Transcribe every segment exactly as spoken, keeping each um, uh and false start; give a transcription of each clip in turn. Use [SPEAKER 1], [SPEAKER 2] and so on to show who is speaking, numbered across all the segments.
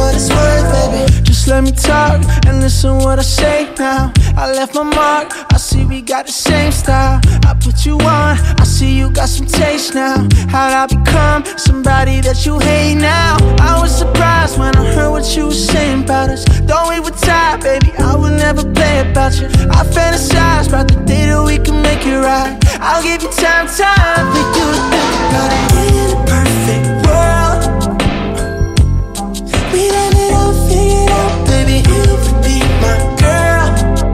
[SPEAKER 1] what it's worth, baby.
[SPEAKER 2] Just let me talk and listen what I say now. I left my mark, I see we got the same style. I put you on, I see you got some taste now. How'd I become somebody that you hate now? I was surprised when I heard what you were saying about us. Though we were tired, baby, I would never play about you. I fantasize about the day that we can make it right. I'll give you time, time for you to think about it. In a perfect world, we have it all figured out, baby. You would be my girl.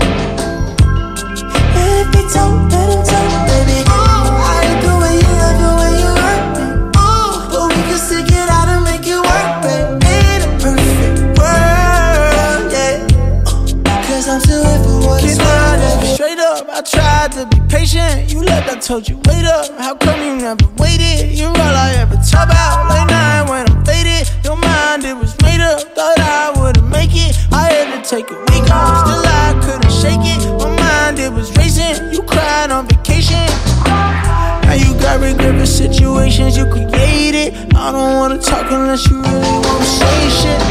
[SPEAKER 2] And if they don't, let them talk, baby. Ooh, I like the way you love the way you hurt me. Ooh, but we can stick it out and make it work, baby. In a perfect world, yeah. Cause I'm still here for what it's worth. Straight up, I tried to be patient. You left, I told you, wait up. How come you never waited? You're all I ever talk about. Late night when I'm faded. Your mind, it was made up. Thought I wouldn't make it. I had to take a week off. Still, I couldn't shake it. My mind, it was racing. You cried on vacation. Now you got regret for situations you created. I don't wanna talk unless you really wanna say shit.